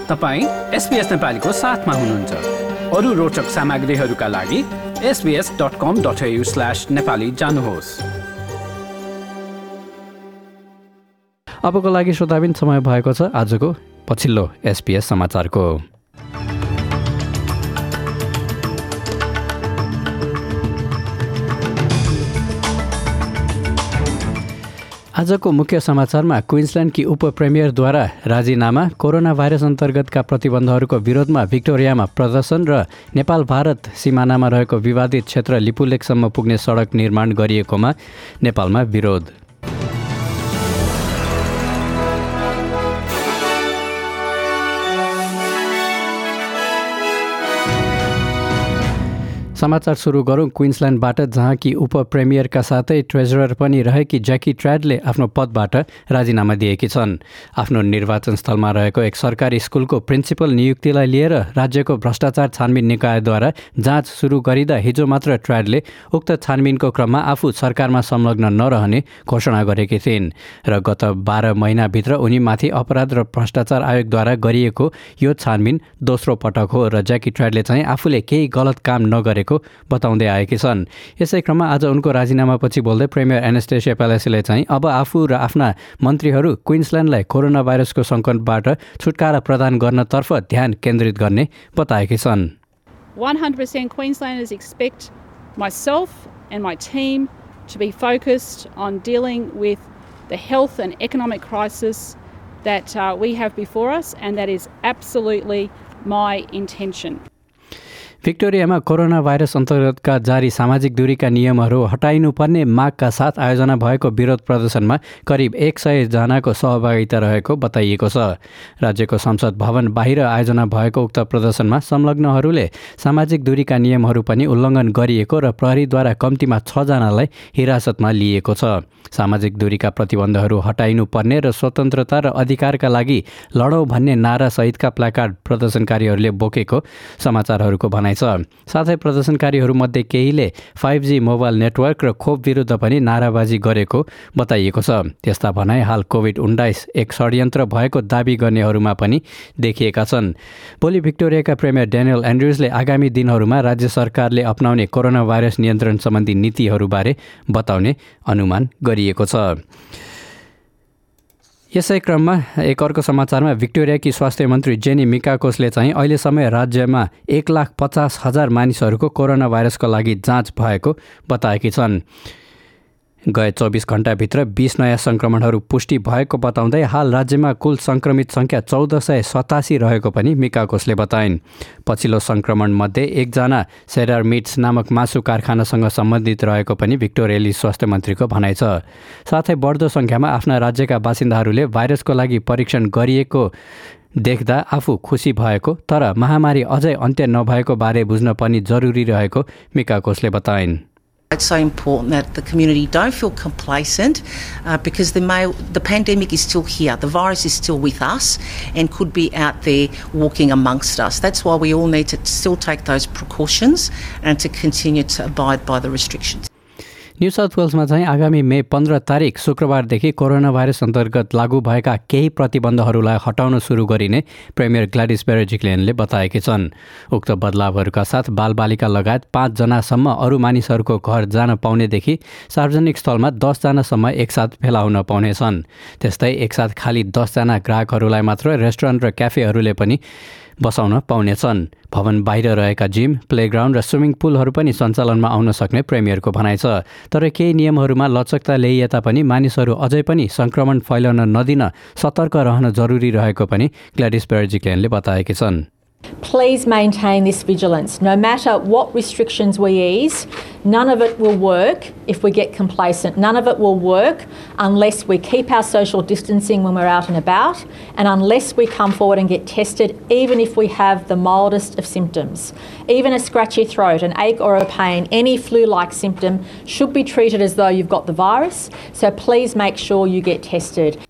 तपाईं SBS नेपालीको साथमा हुनुहुन्छ। अरु रोचक सामग्रीहरूका लागि sbs.com.au/nepali जानुहोस्। अबको लागि श्रोताबिन समय भएको छ आजको पछिल्लो SBS समाचारको। आजको मुख्य समाचारमा क्वीन्सल्यान्डकी उप-प्रेमियरद्वारा राजीनामा, कोरोना भाइरस अन्तर्गतका प्रतिबन्धहरूको विरोधमा भिक्टोरियामा प्रदर्शन र नेपाल-भारत सिमानामा रहेको विवादित क्षेत्र लिपुलेखसम्म पुग्ने सडक निर्माण गरिएकोमा नेपालमा विरोध। समाचार सुरु गरौँ क्वीन्सल्यान्डबाट, जहाँ कि उप-प्रेमियरका साथै ट्रेजरर पनि रहेकी ज्याकी ट्र्याडले आफ्नो पदबाट राजीनामा दिएकी छन्। आफ्नो निर्वाचन स्थलमा रहेको एक सरकारी स्कुलको प्रिन्सिपल नियुक्तिलाई लिएर राज्यको भ्रष्टाचार छानबिन निकायद्वारा जाँच सुरु गरिँदा हिजो मात्र ट्र्याडले उक्त छानबिनको क्रममा आफू सरकारमा संलग्न नरहने घोषणा गरेकी थिइन् र गत 12 महिनाभित्र उनीमाथि अपराध र भ्रष्टाचार आयोगद्वारा गरिएको यो छानबिन दोस्रो पटक हो र ज्याकी ट्र्याडले चाहिँ आफूले केही गलत काम नगरेको बताउँदै आएकी छन्। यसै क्रममा आज उनको राजीनामापछि बोल्दै प्रेमियर एनास्टेसिया पेलोसीले चाहिँ अब आफू र आफ्ना मन्त्रीहरू क्वीन्सल्यान्डलाई कोरोना भाइरसको सङ्कटबाट छुटकारा प्रदान गर्नतर्फ ध्यान केन्द्रित गर्ने बताएकी छन्। 100% Queenslanders expect myself and my team to be focused on dealing with the health and economic crisis that we have before us, and that is absolutely my intention. भिक्टोरियामा कोरोना भाइरस अन्तर्गतका जारी सामाजिक दूरीका नियमहरू हटाइनुपर्ने मागका साथ आयोजना भएको विरोध प्रदर्शनमा करिब 100 जनाको सहभागिता रहेको बताइएको छ। राज्यको संसद भवन बाहिर आयोजना भएको उक्त प्रदर्शनमा संलग्नहरूले सामाजिक दूरीका नियमहरू पनि उल्लङ्घन गरिएको र प्रहरीद्वारा कम्तीमा 6 जनालाई हिरासतमा लिएको छ। सामाजिक दूरीका प्रतिबन्धहरू हटाइनुपर्ने र स्वतन्त्रता र अधिकारका लागि लडौँ भन्ने नारा सहितका प्लाकार्ड प्रदर्शनकारीहरूले बोकेको समाचारहरूको भनाइ छ। साथै प्रदर्शनकारीहरूमध्ये केहीले 5G मोबाइल नेटवर्क र खोप विरुद्ध पनि नाराबाजी गरेको बताइएको छ। त्यस्ता भनाइ हाल कोभिड-19 एक षड्यन्त्र भएको दाबी गर्नेहरूमा पनि देखिएका छन्। भोलि भिक्टोरियाका प्रेमियर डेनियल एन्ड्रुजले आगामी दिनहरूमा राज्य सरकारले अपनाउने कोरोना भाइरस नियन्त्रण सम्बन्धी नीतिहरूबारे बताउने अनुमान गरिएको छ। यसै क्रममा एक अर्को समाचारमा भिक्टोरियाकी स्वास्थ्य मन्त्री जेनी मिकाकोसले चाहिँ अहिलेसम्म राज्यमा 1,50,000 मानिसहरूको कोरोना भाइरसको लागि जाँच भएको बताएकी छन्। गए 24 घण्टाभित्र 20 नयाँ सङ्क्रमणहरू पुष्टि भएको बताउँदै हाल राज्यमा कुल सङ्क्रमित सङ्ख्या 1487 रहेको पनि मिकाकोसले बताइन्। पछिल्लो सङ्क्रमणमध्ये एकजना सेडार मिट्स नामक मासु कारखानासँग सम्बन्धित रहेको पनि भिक्टोरियाली स्वास्थ्य मन्त्रीको भनाइ छ। साथै बढ्दो सङ्ख्यामा आफ्ना राज्यका बासिन्दाहरूले भाइरसको लागि परीक्षण गरिएको देख्दा आफू खुसी भएको, तर महामारी अझै अन्त्य नभएको बारे बुझ्न पनि जरुरी रहेको मिकाकोसले बताइन्। It's so important that the community don't feel complacent because the pandemic is still here. The virus is still with us and could be out there walking amongst us. That's why we all need to still take those precautions and to continue to abide by the restrictions. New South वेल्समा चाहिँ आगामी मे 15 तारिक शुक्रबारदेखि corona virus अन्तर्गत लागू भएका केही प्रतिबन्धहरूलाई हटाउन सुरु गरिने प्रेमियर ग्ल्याडिस बेर्जिक्लेनले बताएकी छन्। उक्त बदलावहरूका साथ बालबालिका लगायत 5 जनासम्म अरू मानिसहरूको घर जान पाउनेदेखि सार्वजनिक स्थलमा 10 जनासम्म एकसाथ भेला हुन पाउनेछन्। त्यस्तै एकसाथ खाली 10 जना ग्राहकहरूलाई मात्र रेस्टुरेन्ट र क्याफेहरूले पनि बसाउन पाउनेछन्। भवन बाहिर रहेका जिम, प्लेग्राउन्ड र स्विमिङ पुलहरू पनि सञ्चालनमा आउन सक्ने प्रेमियरको भनाइ छ। तर केही नियमहरूमा लचकता ल्याइए तापनि मानिसहरू अझै पनि सङ्क्रमण फैलन नदिन सतर्क रहन जरुरी रहेको पनि ग्ल्याडिस बेर्जिक्लेनले बताएकी छन्। Please maintain this vigilance. No matter what restrictions we ease, none of it will work if we get complacent. None of it will work unless we keep our social distancing when we're out and about, and unless we come forward and get tested, even if we have the mildest of symptoms. Even a scratchy throat, an ache or a pain, any flu-like symptom should be treated as though you've got the virus. So please make sure you get tested.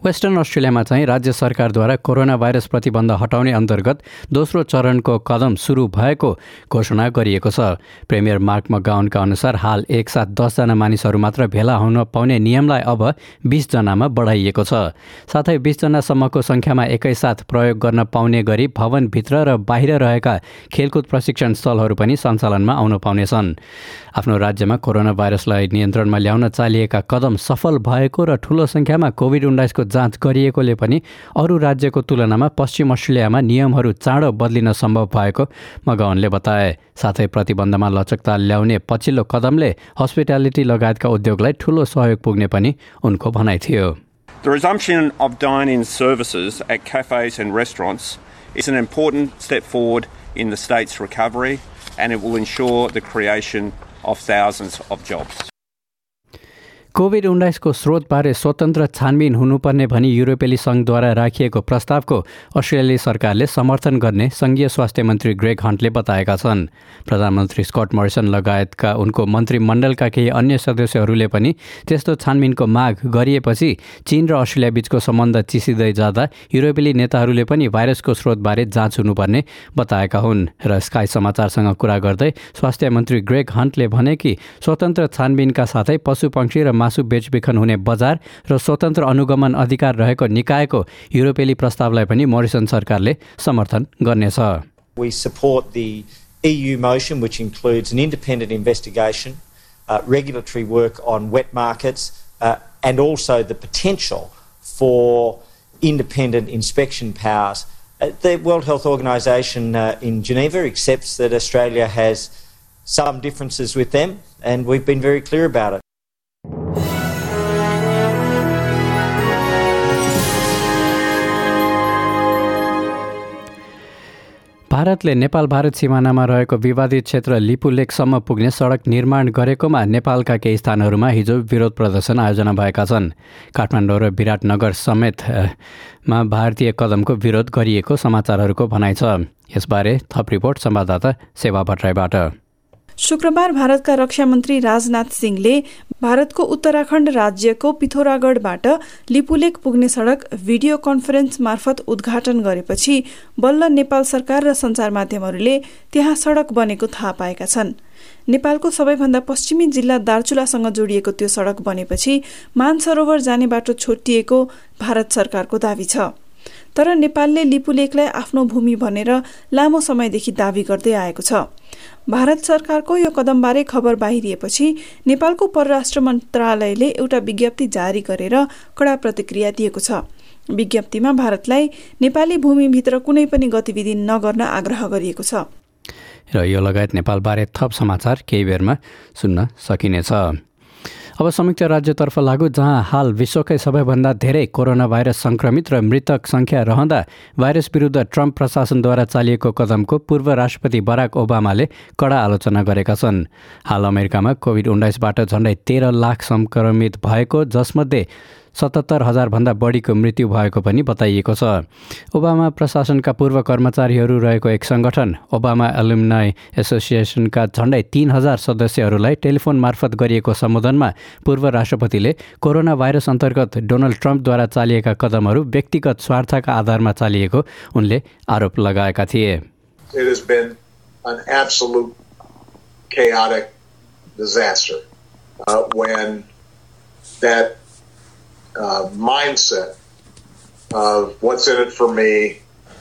Western अस्ट्रेलियामा चाहिँ राज्य सरकारद्वारा corona virus प्रतिबन्ध हटाउने अन्तर्गत दोस्रो चरणको कदम सुरु भएको घोषणा गरिएको छ। प्रेमियर मार्क मगाउनका अनुसार हाल एकसाथ 10जना मानिसहरू मात्र भेला हुन पाउने नियमलाई अब 20 जनामा बढाइएको छ। साथै 20 जनासम्मको संख्यामा एकैसाथ प्रयोग गर्न पाउने गरी भवनभित्र र बाहिर रहेका खेलकुद प्रशिक्षण स्थलहरू पनि सञ्चालनमा आउन पाउनेछन्। आफ्नो राज्यमा कोरोना भाइरसलाई नियन्त्रणमा ल्याउन चालिएका कदम सफल भएको र ठूलो संख्यामा कोभिड-19 को जाँच गरिएकोले पनि अरू राज्यको तुलनामा पश्चिम अस्ट्रेलियामा नियमहरू चाँडो बदलिन सम्भव भएको मगाउनले बताए। साथै प्रतिबन्धमा लचकता ल्याउने पछिल्लो कदमले हस्पिटालिटी लगायतका उद्योगलाई ठूलो सहयोग पुग्ने पनि उनको भनाइ थियो। The resumption of dine-in services at cafes and restaurants is an important step forward in the state's recovery, and it will ensure the creation of thousands of jobs. कोभिड-19 को स्रोतबारे स्वतन्त्र छानबिन हुनुपर्ने भनी युरोपेली संघद्वारा राखिएको प्रस्तावको अस्ट्रेलियाली सरकारले समर्थन गर्ने संघीय स्वास्थ्य मन्त्री ग्रेग हन्टले बताएका छन्। प्रधानमन्त्री स्कट मोरिसन लगायतका उनको मन्त्रीमण्डलका केही अन्य सदस्यहरूले पनि त्यस्तो छानबिनको माग गरिएपछि चीन र अस्ट्रेलिया बीचको सम्बन्ध चिसिँदै जाँदा युरोपेली नेताहरूले पनि भाइरसको स्रोतबारे जाँच हुनुपर्ने बताएका हुन्। र स्काई समाचारसँग कुरा गर्दै स्वास्थ्य मन्त्री ग्रेग हन्टले भने कि स्वतन्त्र छानबिनका साथै पशुपक्षी र मासु बेचबिखन हुने बजार र स्वतन्त्र अनुगमन अधिकार रहेको निकायको युरोपेली प्रस्तावलाई पनि मोरिसन सरकारले समर्थन गर्नेछ। We support the EU motion, which includes an independent investigation, regulatory work on wet markets, and also the potential for independent inspection powers. The World Health Organization in Geneva accepts that Australia has some differences with them, and we've been very clear about it. भारतले नेपाल भारत सिमानामा रहेको विवादित क्षेत्र लिपुलेकसम्म पुग्ने सडक निर्माण गरेकोमा नेपालका केही स्थानहरूमा हिजो विरोध प्रदर्शन आयोजना भएका छन्। काठमाडौँ र विराटनगर समेतमा भारतीय कदमको विरोध गरिएको समाचारहरूको भनाइ छ। यसबारे थप रिपोर्ट संवाददाता सेवा भट्टराईबाट। शुक्रबार भारतका रक्षा मन्त्री राजनाथ सिंहले भारतको उत्तराखण्ड राज्यको पिथौरागढबाट लिपुलेक पुग्ने सडक भिडियो कन्फरेन्स मार्फत उद्घाटन गरेपछि बल्ल नेपाल सरकार र सञ्चार माध्यमहरूले त्यहाँ सडक बनेको थाहा पाएका छन्। नेपालको सबैभन्दा पश्चिमी जिल्ला दार्चुलासँग जोडिएको त्यो सडक बनेपछि मानसरोवर जाने बाटो छोटिएको भारत सरकारको दावी छ। तर नेपालले लिपुलेकलाई आफ्नो भूमि भनेर लामो समयदेखि दावी गर्दै आएको छ। भारत सरकारको यो कदमबारे खबर बाहिरिएपछि नेपालको परराष्ट्र मन्त्रालयले एउटा विज्ञप्ति जारी गरेर कडा प्रतिक्रिया दिएको छ। विज्ञप्तिमा भारतलाई नेपाली भूमिभित्र कुनै पनि गतिविधि नगर्न आग्रह गरिएको छ। र यो लगायत नेपालबारे थप समाचार केही बेरमा सुन्न सकिनेछ। अब संयुक्त राज्यतर्फ लागू, जहाँ हाल विश्वकै सबैभन्दा धेरै कोरोना भाइरस संक्रमित र मृतक संख्या रहँदा भाइरस विरुद्ध ट्रम्प प्रशासनद्वारा चालिएको कदमको पूर्व राष्ट्रपति बराक ओबामाले कडा आलोचना गरेका छन्। हाल अमेरिकामा कोभिड-19बाट झण्डै 13 लाख संक्रमित भएको, जसमध्ये 77,000 भन्दा बढीको मृत्यु भएको पनि बताइएको छ। ओबामा प्रशासनका पूर्व कर्मचारीहरू रहेको एक संगठन ओबामा एलुमनाई एसोसिएसनका झण्डै 3,000 सदस्यहरूलाई टेलिफोन मार्फत गरिएको सम्बोधनमा पूर्व राष्ट्रपतिले कोरोना भाइरस अन्तर्गत डोनाल्ड ट्रम्पद्वारा चालिएका कदमहरू व्यक्तिगत स्वार्थका आधारमा चालिएको उनले आरोप लगाएका थिए। It has been an absolute chaotic disaster when that mindset of what's in it for me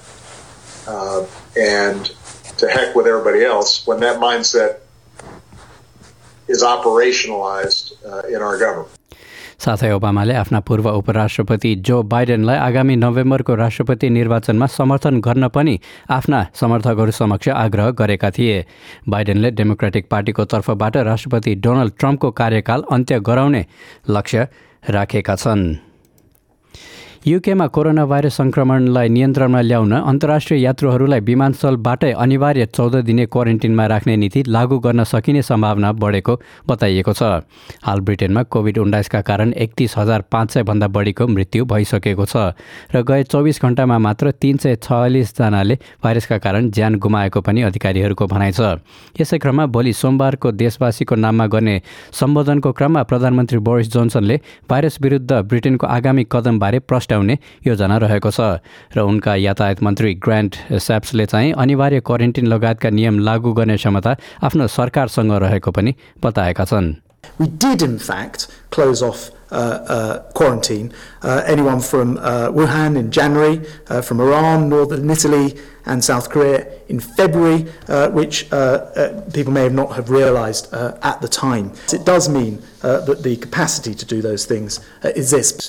and to heck with everybody else, when that mindset is operationalized in our government. साथै ओबामाले आफ्ना पूर्व उपराष्ट्रपति जो बाइडेनलाई आगामी नोभेम्बरको राष्ट्रपति निर्वाचनमा समर्थन गर्न पनि आफ्ना समर्थकहरू समक्ष आग्रह गरेका थिए। बाइडेनले डेमोक्रेटिक पार्टीको तर्फबाट राष्ट्रपति डोनाल्ड ट्रम्पको कार्यकाल अन्त्य गराउने लक्ष्य राखेका छन्। युकेमा कोरोना भाइरस संक्रमणलाई नियन्त्रणमा ल्याउन अन्तर्राष्ट्रिय यात्रुहरूलाई विमानस्थलबाटै अनिवार्य 14 दिने क्वारेन्टिनमा राख्ने नीति लागू गर्न सकिने सम्भावना बढेको बताइएको छ। हाल ब्रिटेनमा कोभिड-19 का कारण 31,500 भन्दा बढीको मृत्यु भइसकेको छ र गए 24 घण्टामा मात्र 346 जनाले भाइरसका कारण ज्यान गुमाएको पनि अधिकारीहरूको भनाइ छ। यसै क्रममा भोलि सोमबारको देशवासीको नाममा गर्ने सम्बोधनको क्रममा प्रधानमन्त्री बोरिस जोन्सनले भाइरस विरुद्ध ब्रिटेनको आगामी कदमबारे प्रश्न निस्टाउने योजना रहेको छ र उनका यातायात मन्त्री ग्रान्ट स्याप्सले चाहिँ अनिवार्य क्वारेन्टिन लगायतका नियम लागू गर्ने क्षमता आफ्नो सरकारसँग रहेको पनि बताएका छन्। We did, in fact, close off quarantine anyone from Wuhan in January, from Iran, northern Italy and South Korea in February, which people may not have realised at the time. It does mean that the capacity to do those things exists.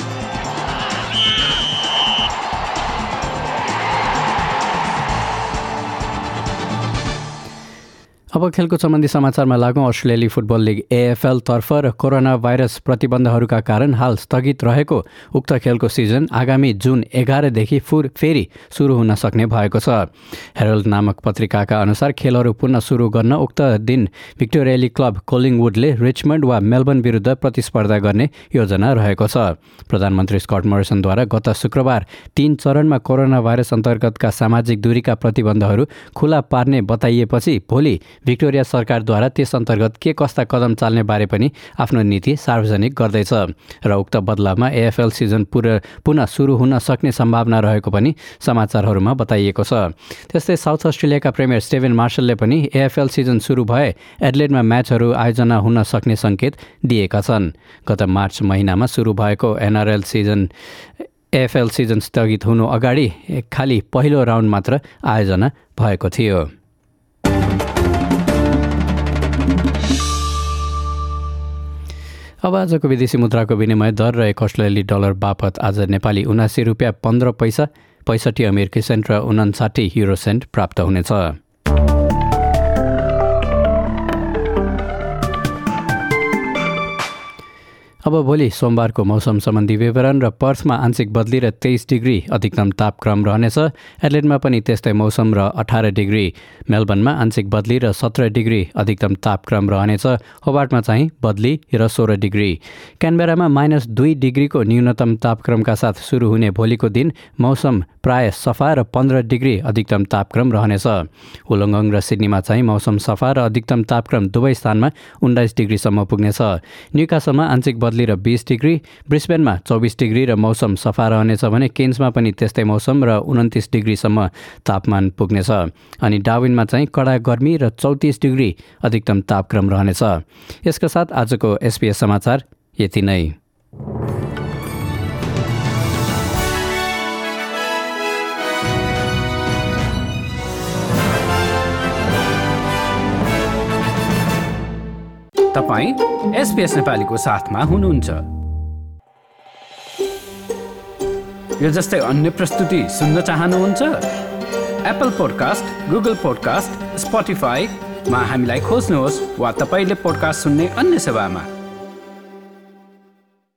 अब खेलकुद सम्बन्धी समाचारमा लागौँ। अस्ट्रेलियाली football league AFL तर्फ र corona virus प्रतिबन्धहरूका कारण हाल स्थगित रहेको उक्त खेलको सिजन आगामी जुन 11देखि फेरि सुरु हुन सक्ने भएको छ। हेरल्ड नामक पत्रिकाका अनुसार खेलहरू पुनः सुरु गर्न उक्त दिन भिक्टोरियाली क्लब कोलिङवुडले रिचमन्ड वा मेलबर्न विरुद्ध प्रतिस्पर्धा गर्ने योजना रहेको छ। प्रधानमन्त्री स्कट मोरिसनद्वारा गत शुक्रबार 3 चरणमा कोरोना भाइरस अन्तर्गतका सामाजिक दूरीका प्रतिबन्धहरू खुला पार्ने बताइएपछि भोलि भिक्टोरिया सरकारद्वारा त्यस अन्तर्गत के कस्ता कदम चाल्ने बारे पनि आफ्नो नीति सार्वजनिक गर्दैछ र उक्त बदलावमा AFL सिजन पुनः सुरु हुन सक्ने सम्भावना रहेको पनि समाचारहरूमा बताइएको छ। त्यस्तै साउथ अस्ट्रेलियाका प्रेमियर स्टेभेन मार्शलले पनि AFL सिजन सुरु भए एडलेडमा म्याचहरू आयोजना हुन सक्ने सङ्केत दिएका छन्। गत मार्च महिनामा सुरु भएको AFL सिजन स्थगित हुनु अगाडि खालि पहिलो राउन्ड मात्र आयोजना भएको थियो। अब आजको विदेशी मुद्राको विनिमय दर र 1 अस्ट्रेलियाली डलर बापत आज नेपाली 79 रुपियाँ 15 पैसा, 65 अमेरिकी सेन्ट र 59 युरो सेन्ट प्राप्त हुनेछ। अब भोलि सोमबारको मौसम सम्बन्धी विवरण र पर्थमा आंशिक बदली र 23 डिग्री अधिकतम तापक्रम रहनेछ। एडलेडमा पनि त्यस्तै मौसम र 18 डिग्री, मेलबर्नमा आंशिक बदली र 17 डिग्री अधिकतम तापक्रम रहनेछ। होबार्टमा चाहिँ बदली र 16 डिग्री। क्यानबेरामा -2 डिग्रीको न्यूनतम तापक्रमका साथ सुरु हुने भोलिको दिन मौसम प्राय सफा र 15 डिग्री अधिकतम तापक्रम रहनेछ। वुलङ्गङ र सिडनीमा चाहिँ मौसम सफा र अधिकतम तापक्रम दुवै स्थानमा 19 डिग्रीसम्म पुग्नेछ। न्युकासलमा आंशिक बदली र 20 डिग्री, ब्रिस्बेनमा 24 डिग्री र मौसम सफा रहनेछ भने केन्समा पनि त्यस्तै मौसम र 29 डिग्रीसम्म तापमान पुग्नेछ। अनि डार्विनमा चाहिँ कडा गर्मी र 34 डिग्री अधिकतम तापक्रम रहनेछ। यसका साथ आजको SBS समाचार यति नै। तपाईं SBS नेपालीको साथमा हुनुहुन्छ। यो जस्तै अन्य प्रस्तुति सुन्न चाहनुहुन्छ? एप्पल पोडकास्ट, गुगल पोडकास्ट, स्पोटिफाईमा हामीलाई खोज्नुहोस् वा तपाईले पोडकास्ट सुन्ने अन्य सेवामा।